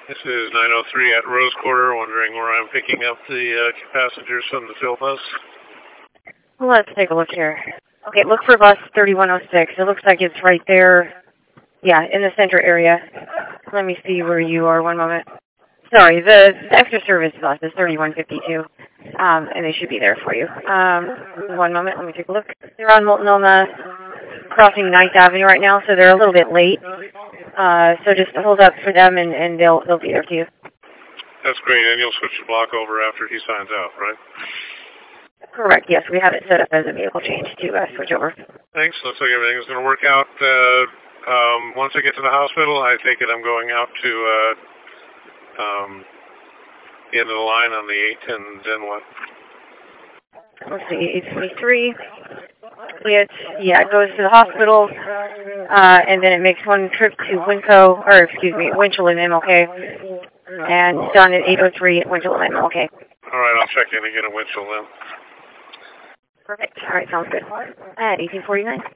This is 903 at Rose Quarter, wondering where I'm picking up the passengers from the fill bus. Let's take a look here. Okay, look for bus 3106. It looks like it's right there, yeah, in the center area. Let me see where you are. One moment. Sorry, the extra service bus is 3152, and they should be there for you. One moment, let me take a look. They're on Multnomah, crossing 9th Avenue right now, so they're a little bit late. So just hold up for them, and they'll be there to you. That's great, and you'll switch the block over after he signs out, right? Correct, yes. We have it set up as a vehicle change to switch over. Thanks. Looks like everything's going to work out. Once I get to the hospital, I take it I'm going out to the end of the line on the 8, and then what? Let's see, 823. It goes to the hospital, and then it makes one trip to Winchell and MLK, and it's done at 803 at Winchell and MLK. All right, I'll check in again at Winchell then. Perfect. All right, sounds good. At 1849.